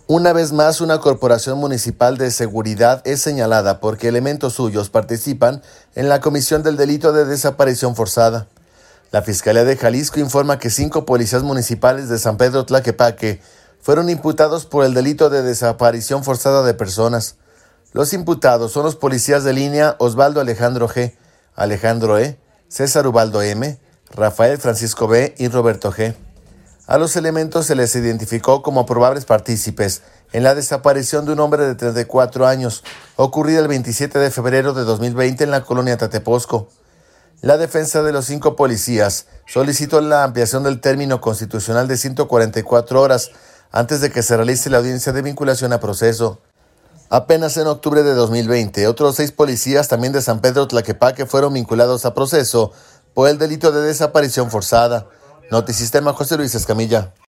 Una vez más, una corporación municipal de seguridad es señalada porque elementos suyos participan en la comisión del delito de desaparición forzada. La Fiscalía de Jalisco informa que 5 policías municipales de San Pedro Tlaquepaque fueron imputados por el delito de desaparición forzada de personas. Los imputados son los policías de línea Osvaldo Alejandro G., Alejandro E., César Ubaldo M., Rafael Francisco B. y Roberto G. A los elementos se les identificó como probables partícipes en la desaparición de un hombre de 34 años, ocurrida el 27 de febrero de 2020 en la colonia Tateposco. La defensa de los 5 policías solicitó la ampliación del término constitucional de 144 horas antes de que se realice la audiencia de vinculación a proceso. Apenas en octubre de 2020, otros 6 policías también de San Pedro Tlaquepaque fueron vinculados a proceso por el delito de desaparición forzada. Notisistema, José Luis Escamilla.